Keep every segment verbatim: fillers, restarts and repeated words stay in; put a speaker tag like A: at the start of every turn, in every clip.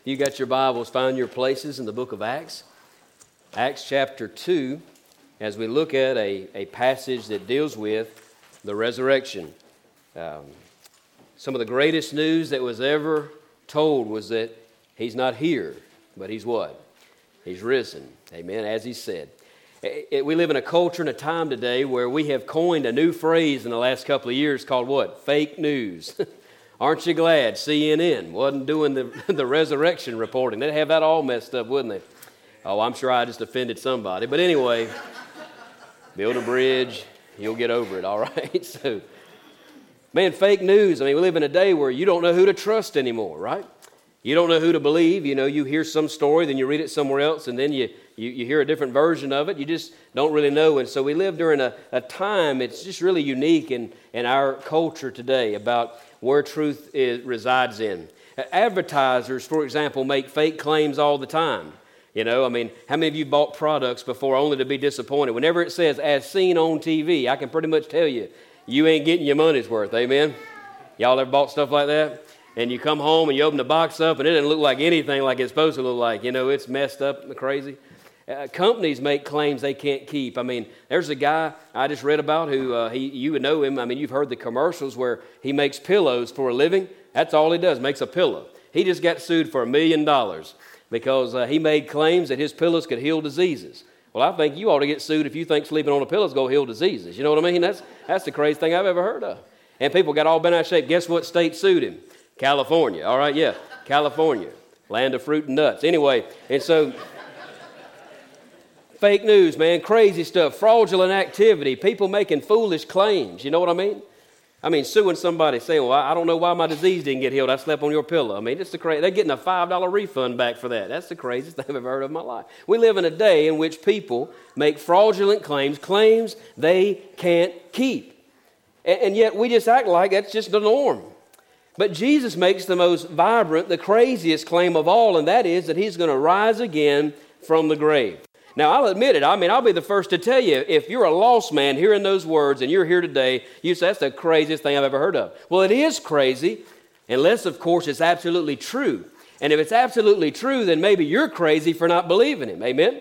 A: You got your Bibles, find your places in the book of Acts. Acts chapter two, as we look at a, a passage that deals with the resurrection. Um, some of the greatest news that was ever told was that he's not here, but he's what? He's risen. Amen, as he said. It, it, we live in a culture and a time today where we have coined a new phrase in the last couple of years called what? Fake news. Aren't you glad C N N wasn't doing the, the resurrection reporting? They'd have that all messed up, wouldn't they? Oh, I'm sure I just offended somebody. But anyway, build a bridge, you'll get over it, all right? So, man, fake news. I mean, we live in a day where you don't know who to trust anymore, right? You don't know who to believe. You know, you hear some story, then you read it somewhere else, and then you, you, you hear a different version of it. You just don't really know. And so we live during a, a time, it's just really unique in, in our culture today about where truth is, resides in. Advertisers, for example, make fake claims all the time. You know, I mean, how many of you bought products before only to be disappointed? Whenever it says, as seen on T V, I can pretty much tell you, you ain't getting your money's worth, amen? Y'all ever bought stuff like that? And you come home and you open the box up and it doesn't look like anything like it's supposed to look like. You know, it's messed up and crazy. Uh, companies make claims they can't keep. I mean, there's a guy I just read about who, uh, he, you would know him. I mean, you've heard the commercials where he makes pillows for a living. That's all he does, makes a pillow. He just got sued for a million dollars because uh, he made claims that his pillows could heal diseases. Well, I think you ought to get sued if you think sleeping on a pillow is going to heal diseases. You know what I mean? That's, that's the craziest thing I've ever heard of. And people got all bent out of shape. Guess what state sued him? California. All right, yeah, California. Land of fruit and nuts. Anyway, and so... Fake news, man, crazy stuff, fraudulent activity, people making foolish claims, you know what I mean? I mean, suing somebody saying, well, I don't know why my disease didn't get healed, I slept on your pillow. I mean, it's the crazy, they're getting a five dollar refund back for that. That's the craziest thing I've ever heard of in my life. We live in a day in which people make fraudulent claims, claims they can't keep. And, and yet we just act like that's just the norm. But Jesus makes the most vibrant, the craziest claim of all, and that is that he's going to rise again from the grave. Now, I'll admit it. I mean, I'll be the first to tell you, if you're a lost man hearing those words and you're here today, you say, that's the craziest thing I've ever heard of. Well, it is crazy, unless, of course, it's absolutely true. And if it's absolutely true, then maybe you're crazy for not believing him. Amen?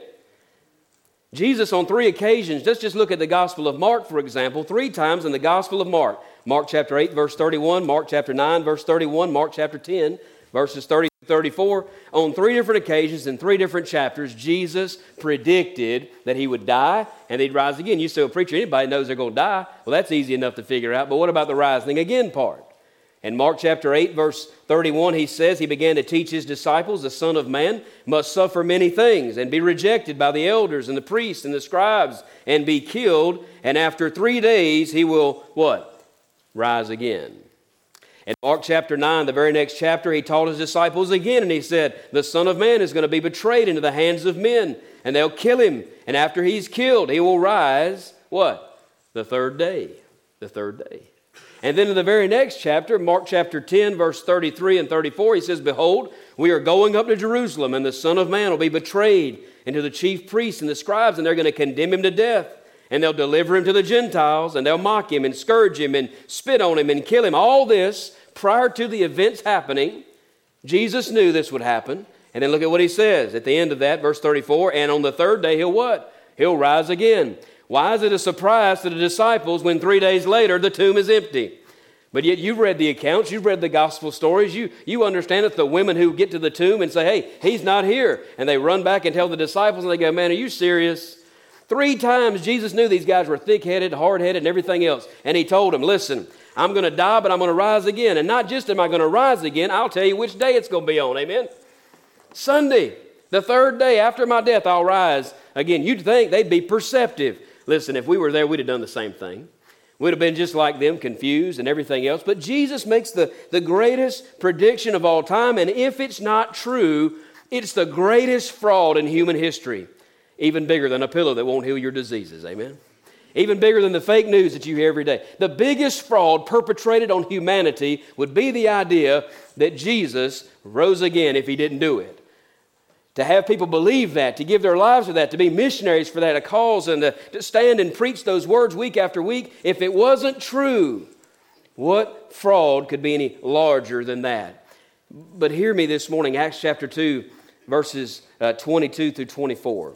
A: Jesus, on three occasions, let's just look at the Gospel of Mark, for example, three times in the Gospel of Mark. Mark chapter eight, verse thirty-one, Mark chapter nine, verse thirty-one, Mark chapter ten, verses thirty to thirty-four, on three different occasions in three different chapters, Jesus predicted that he would die and he'd rise again. You say, well, preacher, anybody knows they're going to die. Well, that's easy enough to figure out. But what about the rising again part? In Mark chapter eight, verse thirty-one, he says, he began to teach his disciples, the Son of Man must suffer many things and be rejected by the elders and the priests and the scribes and be killed. And after three days, he will, what? Rise again. In Mark chapter nine, the very next chapter, he taught his disciples again, and he said, the Son of Man is going to be betrayed into the hands of men, and they'll kill him. And after he's killed, he will rise, what? The third day. The third day. And then in the very next chapter, Mark chapter ten, verse thirty-three and thirty-four, he says, behold, we are going up to Jerusalem, and the Son of Man will be betrayed into the chief priests and the scribes, and they're going to condemn him to death. And they'll deliver him to the Gentiles, and they'll mock him and scourge him and spit on him and kill him. All this, prior to the events happening, Jesus knew this would happen. And then look at what he says at the end of that, verse thirty-four, and on the third day he'll what? He'll rise again. Why is it a surprise to the disciples when three days later the tomb is empty? But yet you've read the accounts, you've read the gospel stories, you, you understand that the women who get to the tomb and say, hey, he's not here. And they run back and tell the disciples, and they go, man, are you serious? Three times Jesus knew these guys were thick-headed, hard-headed, and everything else. And he told them, listen, I'm going to die, but I'm going to rise again. And not just am I going to rise again, I'll tell you which day it's going to be on. Amen? Sunday, the third day after my death, I'll rise again. You'd think they'd be perceptive. Listen, if we were there, we'd have done the same thing. We'd have been just like them, confused and everything else. But Jesus makes the, the greatest prediction of all time. And if it's not true, it's the greatest fraud in human history. Even bigger than a pillow that won't heal your diseases. Amen? Even bigger than the fake news that you hear every day. The biggest fraud perpetrated on humanity would be the idea that Jesus rose again if he didn't do it. To have people believe that, to give their lives to that, to be missionaries for that, a cause, and to, to stand and preach those words week after week. If it wasn't true, what fraud could be any larger than that? But hear me this morning, Acts chapter two, verses uh, twenty-two through twenty-four.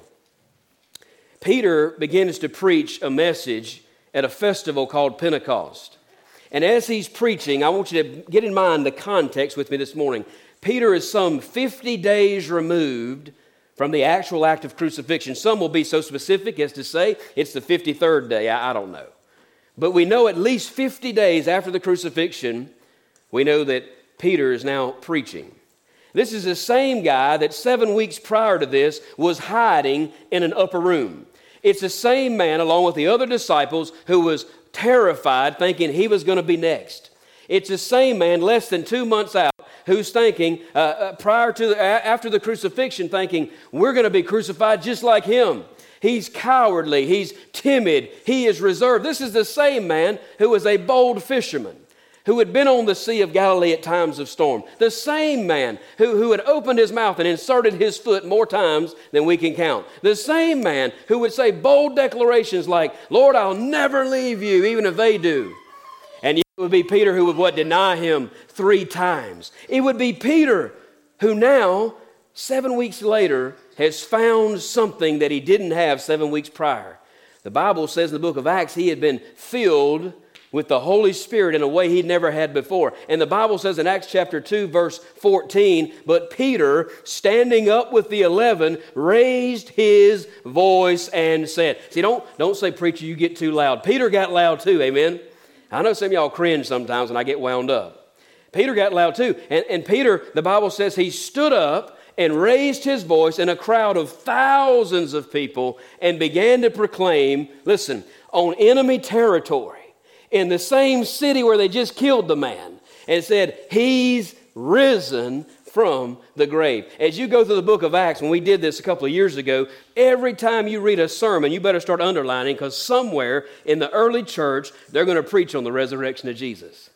A: Peter begins to preach a message at a festival called Pentecost. And as he's preaching, I want you to get in mind the context with me this morning. Peter is some fifty days removed from the actual act of crucifixion. Some will be so specific as to say it's the fifty-third day. I, I don't know. But we know at least fifty days after the crucifixion, we know that Peter is now preaching. This is the same guy that seven weeks prior to this was hiding in an upper room. It's the same man, along with the other disciples, who was terrified, thinking he was going to be next. It's the same man, less than two months out, who's thinking, uh, uh, prior to, the, uh, after the crucifixion, thinking, we're going to be crucified just like him. He's cowardly, he's timid, he is reserved. This is the same man who was a bold fisherman, who had been on the Sea of Galilee at times of storm. The same man who, who had opened his mouth and inserted his foot more times than we can count. The same man who would say bold declarations like, Lord, I'll never leave you, even if they do. And yet it would be Peter who would what? Deny him three times. It would be Peter who now, seven weeks later, has found something that he didn't have seven weeks prior. The Bible says in the book of Acts he had been filled with the Holy Spirit in a way he'd never had before. And the Bible says in Acts chapter two, verse fourteen, but Peter, standing up with the eleven, raised his voice and said. See, don't, don't say, preacher, you get too loud. Peter got loud too, amen? I know some of y'all cringe sometimes when I get wound up. Peter got loud too. And, and Peter, the Bible says he stood up and raised his voice in a crowd of thousands of people and began to proclaim, listen, on enemy territory, in the same city where they just killed the man, and said, he's risen from the grave. As you go through the book of Acts, when we did this a couple of years ago, every time you read a sermon, you better start underlining, because somewhere in the early church, they're going to preach on the resurrection of Jesus.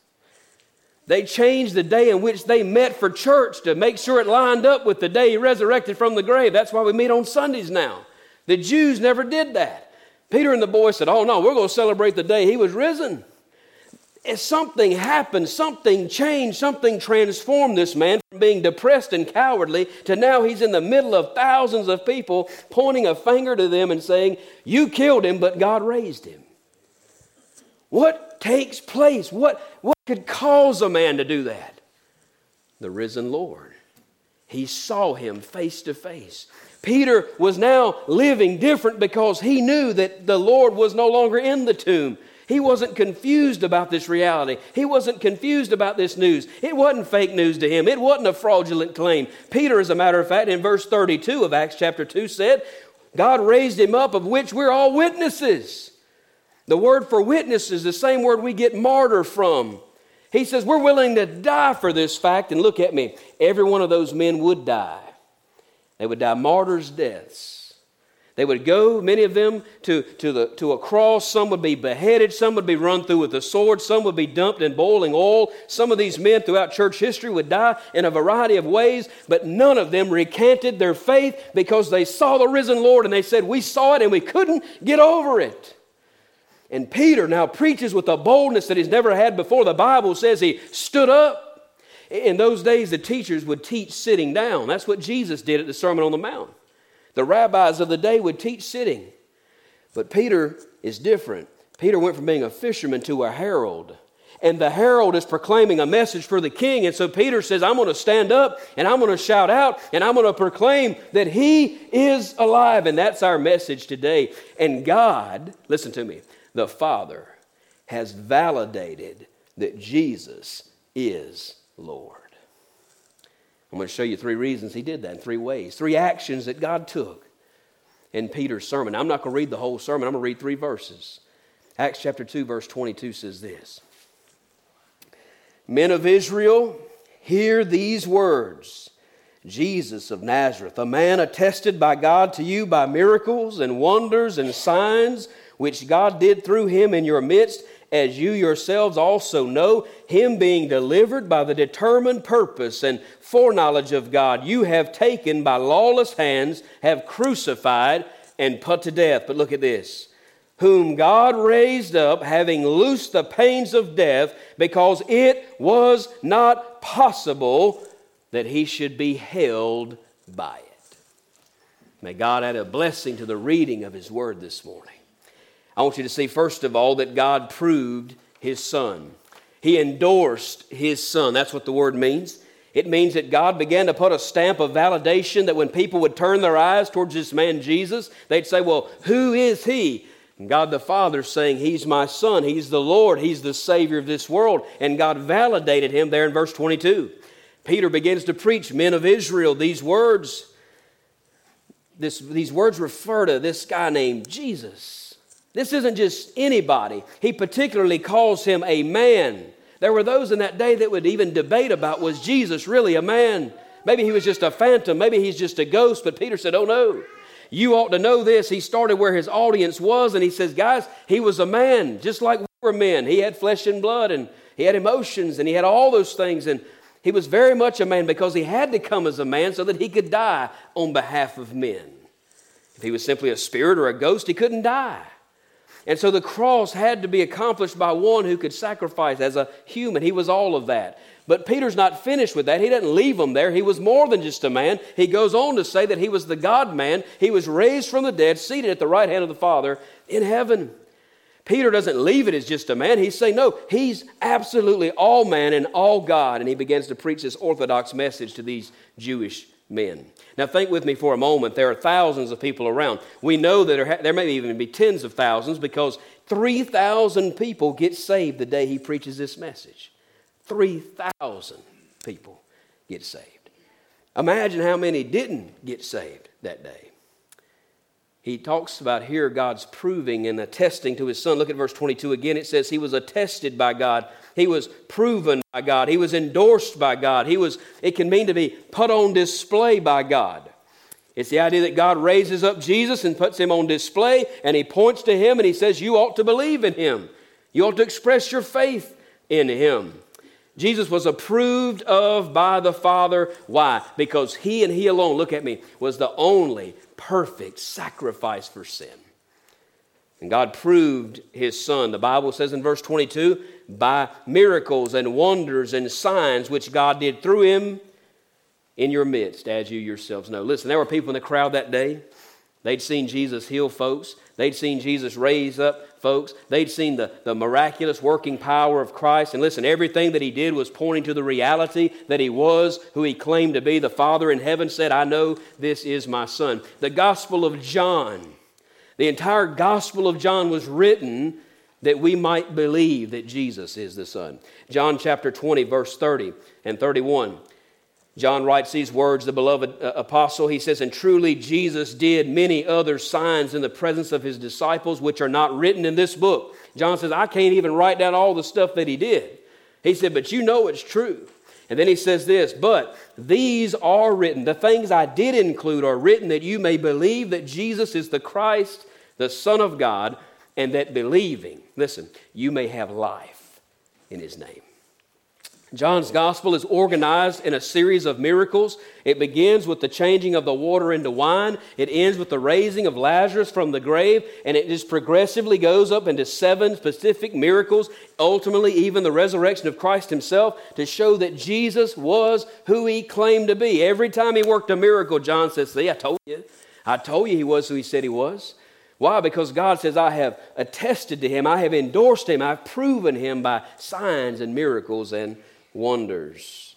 A: They changed the day in which they met for church to make sure it lined up with the day he resurrected from the grave. That's why we meet on Sundays now. The Jews never did that. Peter and the boys said, oh no, we're going to celebrate the day he was risen. If something happened, something changed, something transformed this man from being depressed and cowardly to now he's in the middle of thousands of people pointing a finger to them and saying, you killed him, but God raised him. What takes place? What, what could cause a man to do that? The risen Lord. He saw him face to face. Peter was now living different because he knew that the Lord was no longer in the tomb. He wasn't confused about this reality. He wasn't confused about this news. It wasn't fake news to him. It wasn't a fraudulent claim. Peter, as a matter of fact, in verse thirty-two of Acts chapter two said, God raised him up, of which we're all witnesses. The word for witness is the same word we get martyr from. He says, we're willing to die for this fact. And look at me. Every one of those men would die. They would die martyrs' deaths. They would go, many of them, to, to, the, to a cross. Some would be beheaded. Some would be run through with a sword. Some would be dumped in boiling oil. Some of these men throughout church history would die in a variety of ways, but none of them recanted their faith because they saw the risen Lord and they said, we saw it and we couldn't get over it. And Peter now preaches with a boldness that he's never had before. The Bible says he stood up. In those days, the teachers would teach sitting down. That's what Jesus did at the Sermon on the Mount. The rabbis of the day would teach sitting. But Peter is different. Peter went from being a fisherman to a herald. And the herald is proclaiming a message for the king. And so Peter says, I'm going to stand up and I'm going to shout out and I'm going to proclaim that he is alive. And that's our message today. And God, listen to me, the Father has validated that Jesus is Lord. I'm going to show you three reasons he did that in three ways. Three actions that God took in Peter's sermon. I'm not going to read the whole sermon. I'm going to read three verses. Acts chapter two, verse twenty-two says this. Men of Israel, hear these words. Jesus of Nazareth, a man attested by God to you by miracles and wonders and signs, which God did through him in your midst, as you yourselves also know, him being delivered by the determined purpose and foreknowledge of God, you have taken by lawless hands, have crucified and put to death. But look at this. Whom God raised up, having loosed the pains of death, because it was not possible that he should be held by it. May God add a blessing to the reading of his word this morning. I want you to see, first of all, that God proved his Son. He endorsed his Son. That's what the word means. It means that God began to put a stamp of validation that when people would turn their eyes towards this man Jesus, they'd say, well, who is he? And God the Father saying, he's my Son, he's the Lord, he's the Savior of this world. And God validated him there in verse twenty-two. Peter begins to preach, men of Israel, these words, this, these words refer to this guy named Jesus. This isn't just anybody. He particularly calls him a man. There were those in that day that would even debate about, was Jesus really a man? Maybe he was just a phantom. Maybe he's just a ghost. But Peter said, oh no, you ought to know this. He started where his audience was, and he says, guys, he was a man, just like we were men. He had flesh and blood, and he had emotions, and he had all those things. And he was very much a man because he had to come as a man so that he could die on behalf of men. If he was simply a spirit or a ghost, he couldn't die. And so the cross had to be accomplished by one who could sacrifice as a human. He was all of that. But Peter's not finished with that. He doesn't leave him there. He was more than just a man. He goes on to say that he was the God-man. He was raised from the dead, seated at the right hand of the Father in heaven. Peter doesn't leave it as just a man. He's saying, no, he's absolutely all man and all God. And he begins to preach this orthodox message to these Jewish men. Now think with me for a moment. There are thousands of people around. We know that there, there may even be tens of thousands because three thousand people get saved the day he preaches this message. three thousand people get saved. Imagine how many didn't get saved that day. He talks about here God's proving and attesting to his Son. Look at verse twenty-two again. It says he was attested by God. He was proven by God. He was endorsed by God. He was, it can mean to be put on display by God. It's the idea that God raises up Jesus and puts him on display, and he points to him and he says, you ought to believe in him. You ought to express your faith in him. Jesus was approved of by the Father. Why? Because he and he alone, look at me, was the only perfect sacrifice for sin. And God proved his Son. The Bible says in verse twenty-two, by miracles and wonders and signs which God did through him in your midst, as you yourselves know. Listen, there were people in the crowd that day. They'd seen Jesus heal folks. They'd seen Jesus raise up folks. They'd seen the, the miraculous working power of Christ. And listen, everything that he did was pointing to the reality that he was who he claimed to be. The Father in heaven said, I know this is my Son. The Gospel of John, the entire Gospel of John was written that we might believe that Jesus is the Son. John chapter twenty, verse thirty and thirty-one. John writes these words, the beloved uh, apostle. He says, and truly Jesus did many other signs in the presence of his disciples, which are not written in this book. John says, I can't even write down all the stuff that he did. He said, but you know it's true. And then he says this, but these are written. The things I did include are written that you may believe that Jesus is the Christ, the Son of God, and that believing, listen, you may have life in his name. John's gospel is organized in a series of miracles. It begins with the changing of the water into wine. It ends with the raising of Lazarus from the grave. And it just progressively goes up into seven specific miracles. Ultimately, even the resurrection of Christ himself to show that Jesus was who he claimed to be. Every time he worked a miracle, John says, see, I told you. I told you he was who he said he was. Why? Because God says, I have attested to him. I have endorsed him. I've proven him by signs and miracles and wonders.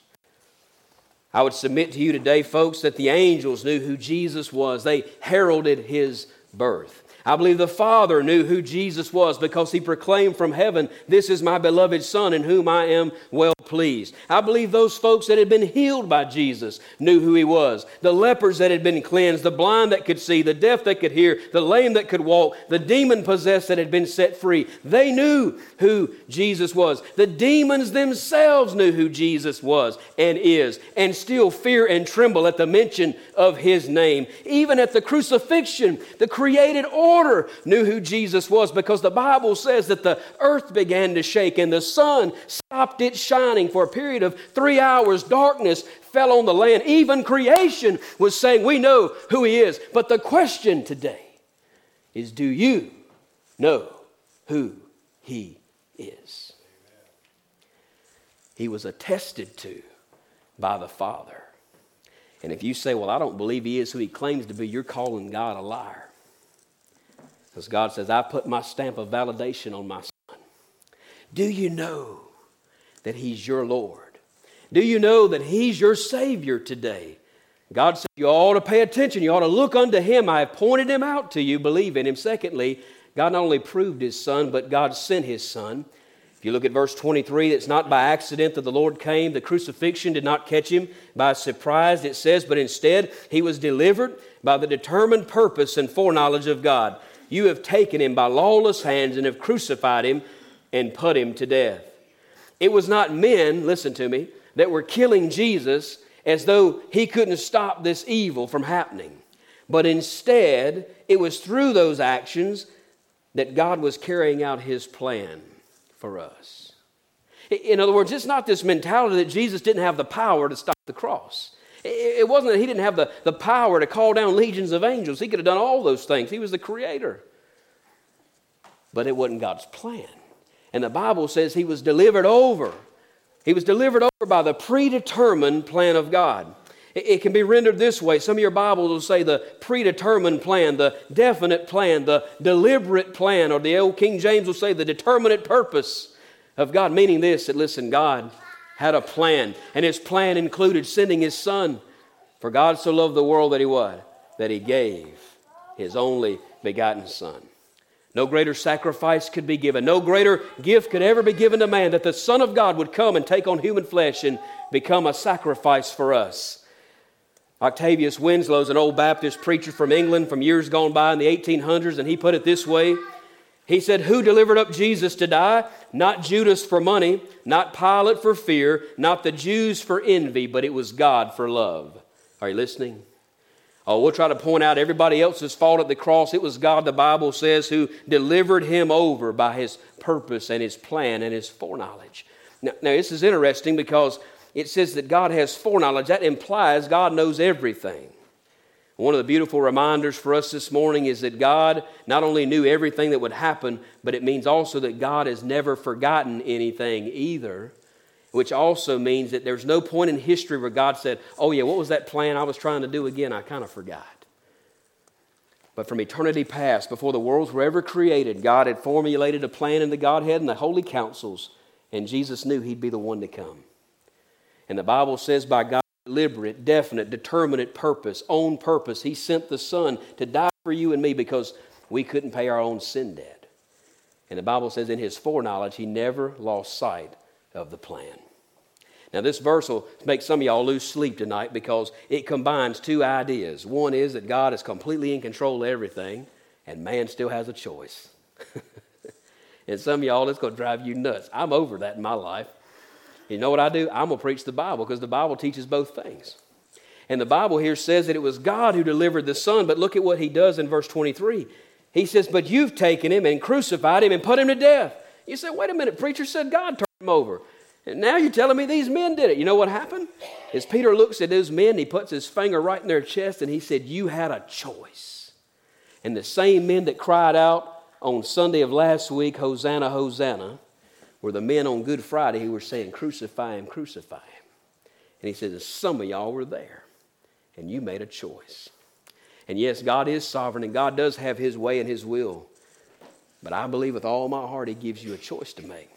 A: I would submit to you today, folks, that the angels knew who Jesus was. They heralded his birth. I believe the Father knew who Jesus was because he proclaimed from heaven, this is my beloved Son in whom I am well pleased. I believe those folks that had been healed by Jesus knew who he was. The lepers that had been cleansed, the blind that could see, the deaf that could hear, the lame that could walk, the demon-possessed that had been set free. They knew who Jesus was. The demons themselves knew who Jesus was and is, and still fear and tremble at the mention of his name. Even at the crucifixion, the created order Order knew who Jesus was because the Bible says that the earth began to shake and the sun stopped its shining for a period of three hours. Darkness fell on the land. Even creation was saying, we know who he is. But the question today is, do you know who he is? He was attested to by the Father. And if you say, well, I don't believe he is who he claims to be, you're calling God a liar. Because God says, I put my stamp of validation on my son. Do you know that he's your Lord? Do you know that he's your Savior today? God said you ought to pay attention. You ought to look unto him. I have pointed him out to you. Believe in him. Secondly, God not only proved his son, but God sent his son. If you look at verse twenty-three, it's not by accident that the Lord came. The crucifixion did not catch him by surprise, it says, but instead he was delivered by the determined purpose and foreknowledge of God. You have taken him by lawless hands and have crucified him and put him to death. It was not men, listen to me, that were killing Jesus as though he couldn't stop this evil from happening. But instead, it was through those actions that God was carrying out his plan for us. In other words, it's not this mentality that Jesus didn't have the power to stop the cross. It wasn't that he didn't have the, the power to call down legions of angels. He could have done all those things. He was the creator. But it wasn't God's plan. And the Bible says he was delivered over. He was delivered over by the predetermined plan of God. It, it can be rendered this way. Some of your Bibles will say the predetermined plan, the definite plan, the deliberate plan, or the old King James will say the determinate purpose of God, meaning this, that listen, God had a plan, and his plan included sending his son. For God so loved the world that he what? That he gave his only begotten son. No greater sacrifice could be given. No greater gift could ever be given to man, that the Son of God would come and take on human flesh and become a sacrifice for us. Octavius Winslow is an old Baptist preacher from England from years gone by in the eighteen hundreds, and he put it this way. He said, who delivered up Jesus to die? Not Judas for money, not Pilate for fear, not the Jews for envy, but it was God for love. Are you listening? Oh, we'll try to point out everybody else's fault at the cross. It was God, the Bible says, who delivered him over by his purpose and his plan and his foreknowledge. Now, now this is interesting because it says that God has foreknowledge. That implies God knows everything. One of the beautiful reminders for us this morning is that God not only knew everything that would happen, but it means also that God has never forgotten anything either, which also means that there's no point in history where God said, oh yeah, what was that plan I was trying to do again? I kind of forgot. But from eternity past, before the worlds were ever created, God had formulated a plan in the Godhead and the holy councils, and Jesus knew he'd be the one to come. And the Bible says by God's deliberate, definite, determinate purpose, own purpose, he sent the Son to die for you and me because we couldn't pay our own sin debt. And the Bible says in his foreknowledge, he never lost sight of the plan. Now this verse will make some of y'all lose sleep tonight because it combines two ideas. One is that God is completely in control of everything and man still has a choice. And some of y'all, it's going to drive you nuts. I'm over that in my life. You know what I do? I'm going to preach the Bible because the Bible teaches both things. And the Bible here says that it was God who delivered the Son, but look at what he does in verse twenty-three. He says, but you've taken him and crucified him and put him to death. You say, wait a minute, preacher said God turned him over. And now you're telling me these men did it. You know what happened? As Peter looks at those men, he puts his finger right in their chest and he said, you had a choice. And the same men that cried out on Sunday of last week, Hosanna, Hosanna, were the men on Good Friday who were saying, crucify him, crucify him. And he says, some of y'all were there and you made a choice. And yes, God is sovereign and God does have his way and his will. But I believe with all my heart he gives you a choice to make.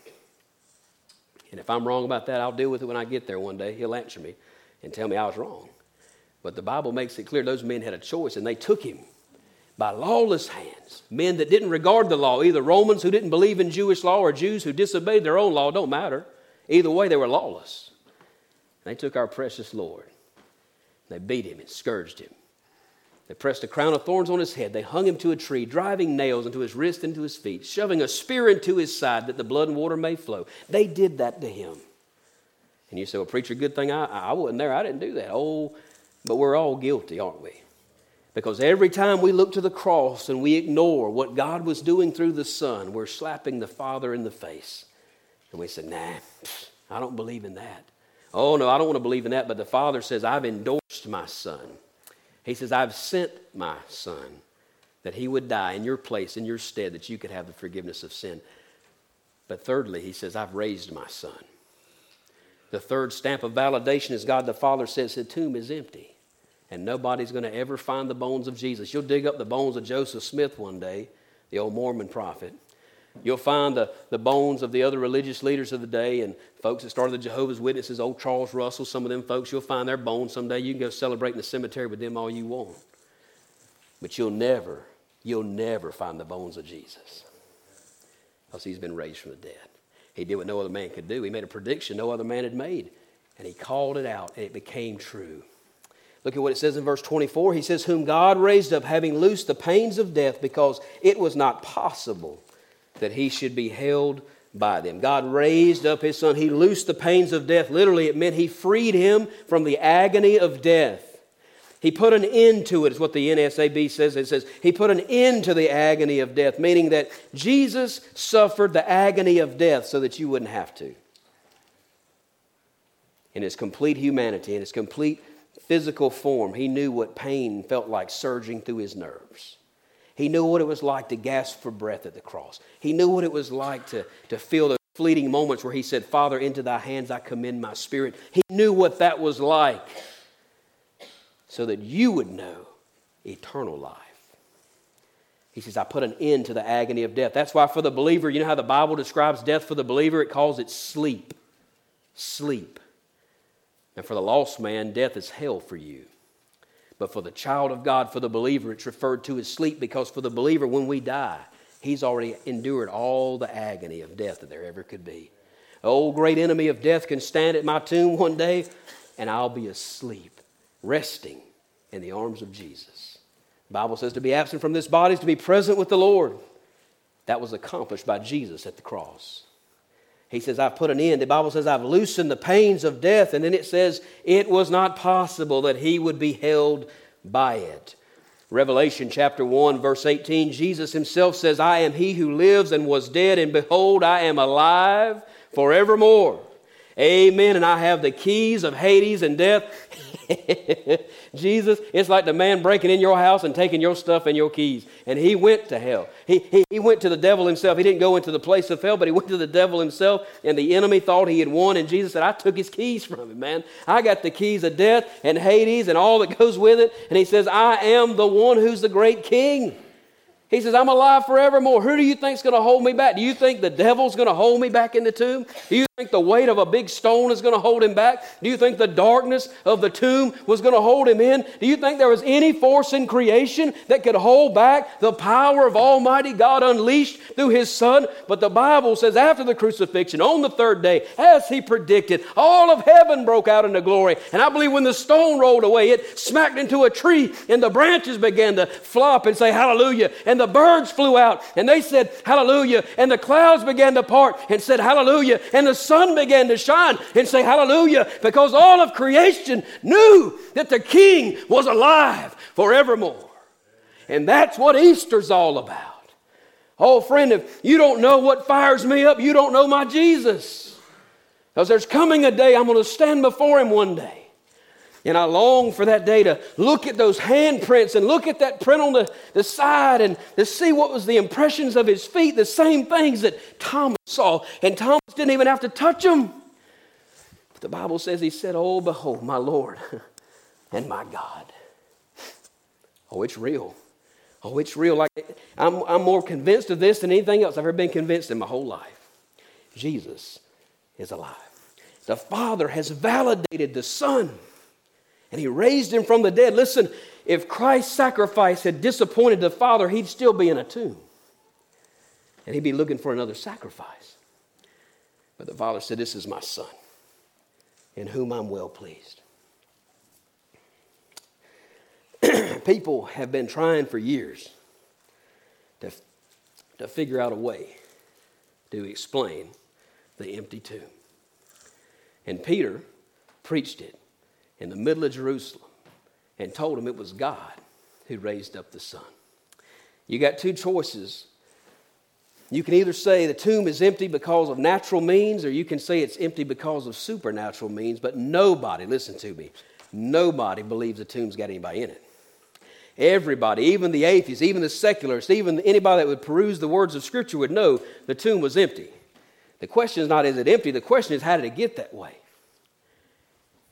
A: And if I'm wrong about that, I'll deal with it when I get there one day. He'll answer me and tell me I was wrong. But the Bible makes it clear those men had a choice and they took him by lawless hands. Men that didn't regard the law, either Romans who didn't believe in Jewish law or Jews who disobeyed their own law, don't matter. Either way, they were lawless. They took our precious Lord. They beat him and scourged him. They pressed a crown of thorns on his head. They hung him to a tree, driving nails into his wrist and into his feet, shoving a spear into his side that the blood and water may flow. They did that to him. And you say, well, preacher, good thing I, I wasn't there. I didn't do that. Oh, but we're all guilty, aren't we? Because every time we look to the cross and we ignore what God was doing through the Son, we're slapping the Father in the face. And we say, nah, I don't believe in that. Oh, no, I don't want to believe in that. But the Father says, I've endorsed my Son. He says, I've sent my Son that he would die in your place, in your stead, that you could have the forgiveness of sin. But thirdly, he says, I've raised my Son. The third stamp of validation is God the Father says the tomb is empty. And nobody's going to ever find the bones of Jesus. You'll dig up the bones of Joseph Smith one day, the old Mormon prophet. You'll find the, the bones of the other religious leaders of the day and folks that started the Jehovah's Witnesses, old Charles Russell, some of them folks, you'll find their bones someday. You can go celebrate in the cemetery with them all you want. But you'll never, you'll never find the bones of Jesus, because he's been raised from the dead. He did what no other man could do. He made a prediction no other man had made, and he called it out, and it became true. Look at what it says in verse twenty-four. He says, whom God raised up, having loosed the pains of death, because it was not possible that he should be held by them. God raised up his son. He loosed the pains of death. Literally, it meant he freed him from the agony of death. He put an end to it, is what the N S A B says. It says he put an end to the agony of death, meaning that Jesus suffered the agony of death so that you wouldn't have to. In his complete humanity, in his complete physical form, he knew what pain felt like surging through his nerves. He knew what it was like to gasp for breath at the cross. He knew what it was like to, to feel those fleeting moments where he said, Father, into thy hands I commend my spirit. He knew what that was like so that you would know eternal life. He says, I put an end to the agony of death. That's why for the believer, you know how the Bible describes death for the believer? It calls it sleep. Sleep. And for the lost man, death is hell for you. But for the child of God, for the believer, it's referred to as sleep, because for the believer, when we die, he's already endured all the agony of death that there ever could be. The old great enemy of death can stand at my tomb one day, and I'll be asleep, resting in the arms of Jesus. The Bible says to be absent from this body is to be present with the Lord. That was accomplished by Jesus at the cross. He says, I've put an end. The Bible says, I've loosened the pains of death. And then it says, it was not possible that he would be held by it. Revelation chapter one, verse eighteen, Jesus himself says, I am he who lives and was dead, and behold, I am alive forevermore. Amen. And I have the keys of Hades and death. Jesus, it's like the man breaking in your house and taking your stuff and your keys. And he went to hell. He, he, he went to the devil himself. He didn't go into the place of hell, but he went to the devil himself. And the enemy thought he had won. And Jesus said, I took his keys from him, man. I got the keys of death and Hades and all that goes with it. And he says, I am the one who's the great king. He says, I'm alive forevermore. Who do you think is going to hold me back? Do you think the devil's going to hold me back in the tomb? Do you think the weight of a big stone is going to hold him back? Do you think the darkness of the tomb was going to hold him in? Do you think there was any force in creation that could hold back the power of Almighty God unleashed through his Son? But the Bible says after the crucifixion, on the third day, as he predicted, all of heaven broke out into glory. And I believe when the stone rolled away, it smacked into a tree and the branches began to flop and say hallelujah. And the birds flew out and they said hallelujah. And the clouds began to part and said hallelujah. And the sun began to shine and say hallelujah, because all of creation knew that the King was alive forevermore. And that's what Easter's all about. Oh, friend, if you don't know what fires me up, you don't know my Jesus. Because there's coming a day I'm going to stand before him one day. And I long for that day to look at those handprints and look at that print on the, the side and to see what was the impressions of his feet, the same things that Thomas saw. And Thomas didn't even have to touch them. But the Bible says he said, oh, behold, my Lord and my God. Oh, it's real. Oh, it's real. Like I'm, I'm more convinced of this than anything else I've ever been convinced in my whole life. Jesus is alive. The Father has validated the Son. And he raised him from the dead. Listen, if Christ's sacrifice had disappointed the Father, he'd still be in a tomb. And he'd be looking for another sacrifice. But the Father said, this is my Son, in whom I'm well pleased. People have been trying for years to, to figure out a way to explain the empty tomb. And Peter preached it in the middle of Jerusalem and told him it was God who raised up the Son. You got two choices. You can either say the tomb is empty because of natural means, or you can say it's empty because of supernatural means, but nobody, listen to me, nobody believes the tomb's got anybody in it. Everybody, even the atheists, even the secularists, even anybody that would peruse the words of Scripture would know the tomb was empty. The question is not, is it empty? The question is, how did it get that way?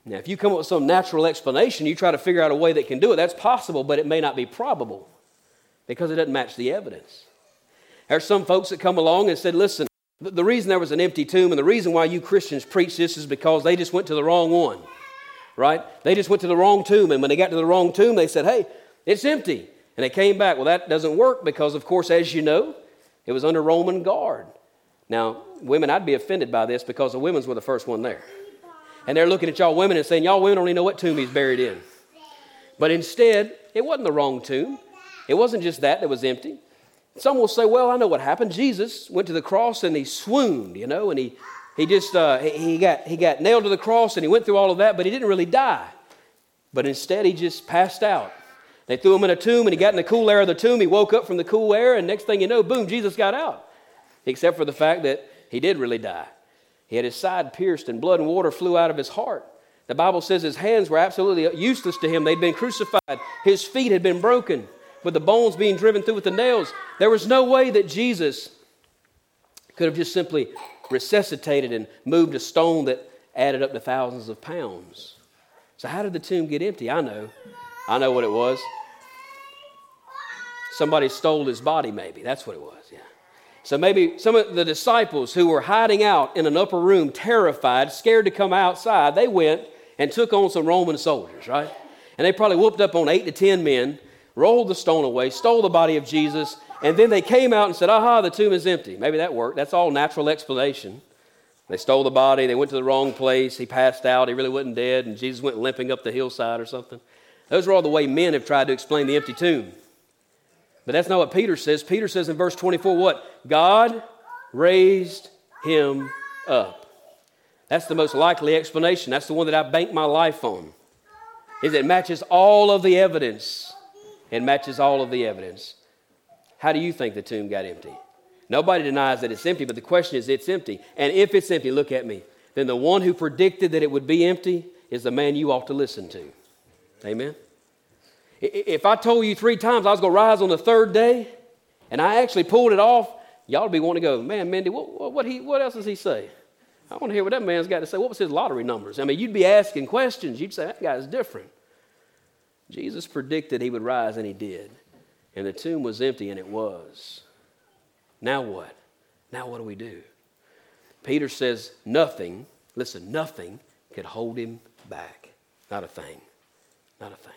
A: Now, if you come up with some natural explanation, you try to figure out a way that can do it, that's possible, but it may not be probable because it doesn't match the evidence. There's some folks that come along and said, listen, the reason there was an empty tomb and the reason why you Christians preach this is because they just went to the wrong one, right? They just went to the wrong tomb, and when they got to the wrong tomb, they said, hey, it's empty. And they came back. Well, that doesn't work because, of course, as you know, it was under Roman guard. Now, women, I'd be offended by this because the women's were the first one there. And they're looking at y'all women and saying, y'all women don't even know what tomb he's buried in. But instead, it wasn't the wrong tomb. It wasn't just that that was empty. Some will say, well, I know what happened. Jesus went to the cross and he swooned, you know, and he he just, uh, he got he got nailed to the cross and he went through all of that, but he didn't really die. But instead, he just passed out. They threw him in a tomb and he got in the cool air of the tomb. He woke up from the cool air and next thing you know, boom, Jesus got out. Except for the fact that he did really die. He had his side pierced and blood and water flew out of his heart. The Bible says his hands were absolutely useless to him. They'd been crucified. His feet had been broken with the bones being driven through with the nails. There was no way that Jesus could have just simply resuscitated and moved a stone that added up to thousands of pounds. So how did the tomb get empty? I know. I know what it was. Somebody stole his body maybe. That's what it was, yeah. So maybe some of the disciples who were hiding out in an upper room, terrified, scared to come outside, they went and took on some Roman soldiers, right? And they probably whooped up on eight to ten men, rolled the stone away, stole the body of Jesus, and then they came out and said, aha, the tomb is empty. Maybe that worked. That's all natural explanation. They stole the body. They went to the wrong place. He passed out. He really wasn't dead, and Jesus went limping up the hillside or something. Those are all the way men have tried to explain the empty tomb. But that's not what Peter says. Peter says in verse twenty-four, what? God raised him up. That's the most likely explanation. That's the one that I bank my life on. Is it matches all of the evidence. It matches all of the evidence. How do you think the tomb got empty? Nobody denies that it's empty, but the question is, it's empty. And if it's empty, look at me, then the one who predicted that it would be empty is the man you ought to listen to. Amen? If I told you three times I was going to rise on the third day, and I actually pulled it off, y'all would be wanting to go, man, Mindy, what, what, what, he, what else does he say? I want to hear what that man's got to say. What was his lottery numbers? I mean, you'd be asking questions. You'd say, that guy's different. Jesus predicted he would rise, and he did. And the tomb was empty, and it was. Now what? Now what do we do? Peter says nothing, listen, nothing could hold him back. Not a thing. Not a thing.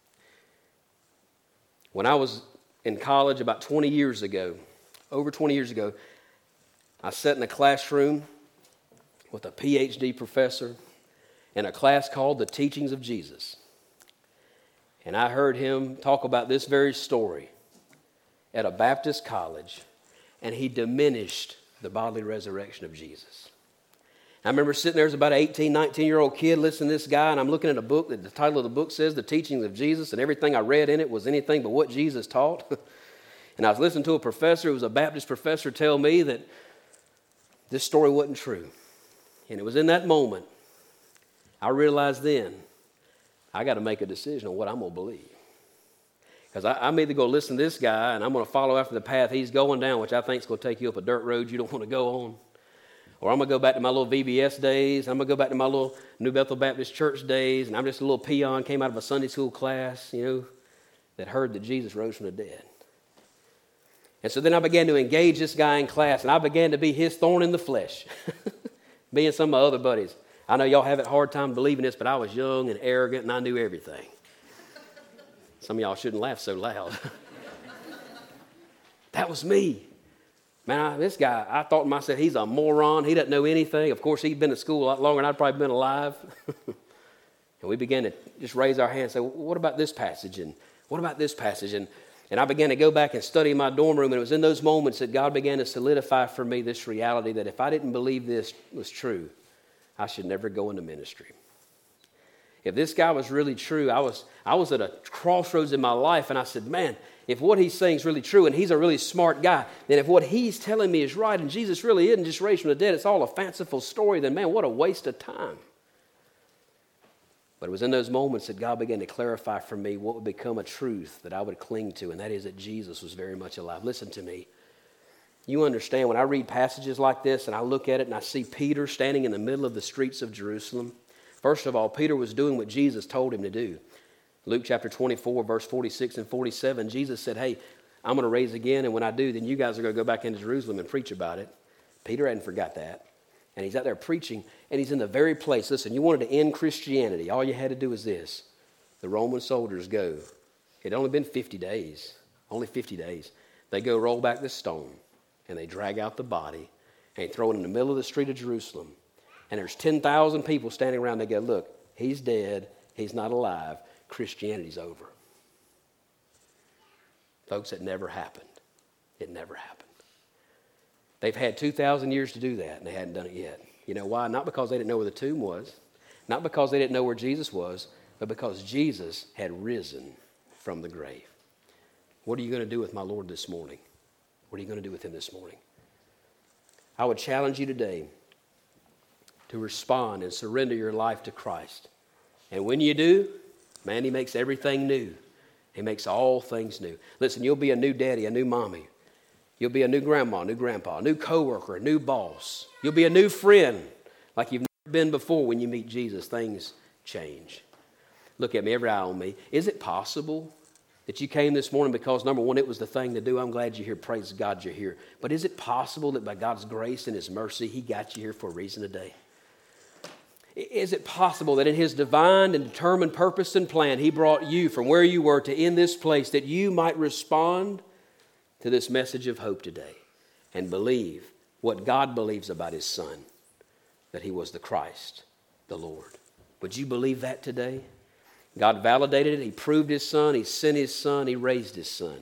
A: When I was in college about twenty years ago, over twenty years ago, I sat in a classroom with a P H D professor in a class called The Teachings of Jesus. And I heard him talk about this very story at a Baptist college, and he diminished the bodily resurrection of Jesus. I remember sitting there as about an eighteen, nineteen-year-old kid listening to this guy, and I'm looking at a book that the title of the book says The Teachings of Jesus, and everything I read in it was anything but what Jesus taught. And I was listening to a professor who was a Baptist professor tell me that this story wasn't true. And it was in that moment I realized then I got to make a decision on what I'm going to believe. Because I'm either going to listen to this guy and I'm going to follow after the path he's going down, which I think is going to take you up a dirt road you don't want to go on. Or I'm going to go back to my little V B S days. I'm going to go back to my little New Bethel Baptist Church days. And I'm just a little peon, came out of a Sunday school class, you know, that heard that Jesus rose from the dead. And so then I began to engage this guy in class. And I began to be his thorn in the flesh. Me and some of my other buddies. I know y'all have a hard time believing this, but I was young and arrogant and I knew everything. Some of y'all shouldn't laugh so loud. That was me. Man, I, this guy, I thought to myself, he's a moron. He doesn't know anything. Of course, he'd been to school a lot longer than I'd probably been alive. And we began to just raise our hands and say, well, what about this passage? And what about this passage? And, and I began to go back and study in my dorm room. And it was in those moments that God began to solidify for me this reality that if I didn't believe this was true, I should never go into ministry. If this guy was really true, I was I was at a crossroads in my life, and I said, man, if what he's saying is really true, and he's a really smart guy, then if what he's telling me is right, and Jesus really isn't just raised from the dead, it's all a fanciful story, then man, what a waste of time. But it was in those moments that God began to clarify for me what would become a truth that I would cling to, and that is that Jesus was very much alive. Listen to me. You understand, when I read passages like this, and I look at it, and I see Peter standing in the middle of the streets of Jerusalem. First of all, Peter was doing what Jesus told him to do. Luke chapter twenty-four, verse forty-six and forty-seven, Jesus said, hey, I'm going to raise again, and when I do, then you guys are going to go back into Jerusalem and preach about it. Peter hadn't forgot that. And he's out there preaching, and he's in the very place. Listen, you wanted to end Christianity. All you had to do was this. The Roman soldiers go. It had only been fifty days. Only fifty days. They go roll back the stone, and they drag out the body, and they throw it in the middle of the street of Jerusalem. And there's ten thousand people standing around. They go, look, he's dead. He's not alive. Christianity's over. Folks, it never happened. It never happened. They've had two thousand years to do that, and they hadn't done it yet. You know why? Not because they didn't know where the tomb was, not because they didn't know where Jesus was, but because Jesus had risen from the grave. What are you going to do with my Lord this morning? What are you going to do with him this morning? I would challenge you today to respond and surrender your life to Christ. And when you do, man, he makes everything new. He makes all things new. Listen, you'll be a new daddy, a new mommy. You'll be a new grandma, new grandpa, a new coworker, a new boss. You'll be a new friend like you've never been before when you meet Jesus. Things change. Look at me, every eye on me. Is it possible that you came this morning because, number one, it was the thing to do? I'm glad you're here. Praise God you're here. But is it possible that by God's grace and his mercy, he got you here for a reason today? Is it possible that in his divine and determined purpose and plan, he brought you from where you were to in this place that you might respond to this message of hope today and believe what God believes about his Son, that he was the Christ, the Lord? Would you believe that today? God validated it. He proved his Son. He sent his Son. He raised his Son.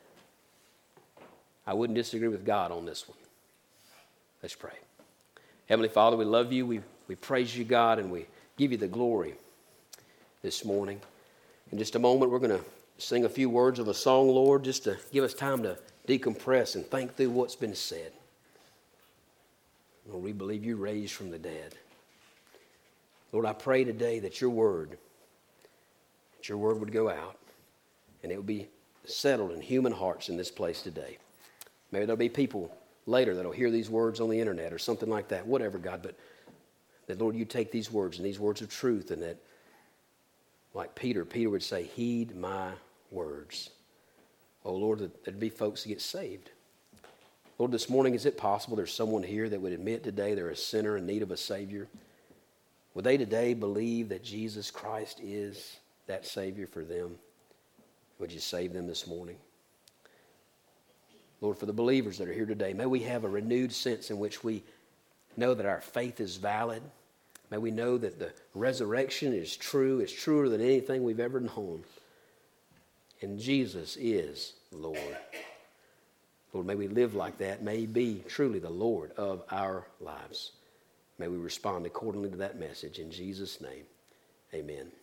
A: I wouldn't disagree with God on this one. Let's pray. Heavenly Father, we love you. We, we praise you, God, and we give you the glory this morning. In just a moment, we're going to sing a few words of a song, Lord, just to give us time to decompress and think through what's been said. Lord, we believe you raised from the dead. Lord, I pray today that your word, that your word would go out and it would be settled in human hearts in this place today. Maybe there'll be people later that'll hear these words on the internet or something like that, whatever, God, but that, Lord, you take these words and these words of truth, and that, like Peter, Peter would say, heed my words. Oh, Lord, that there'd be folks that get saved. Lord, this morning, is it possible there's someone here that would admit today they're a sinner in need of a Savior? Would they today believe that Jesus Christ is that Savior for them? Would you save them this morning? Lord, for the believers that are here today, may we have a renewed sense in which we know that our faith is valid. May we know that the resurrection is true. It's truer than anything we've ever known. And Jesus is Lord. Lord, may we live like that. May he be truly the Lord of our lives. May we respond accordingly to that message. In Jesus' name, amen.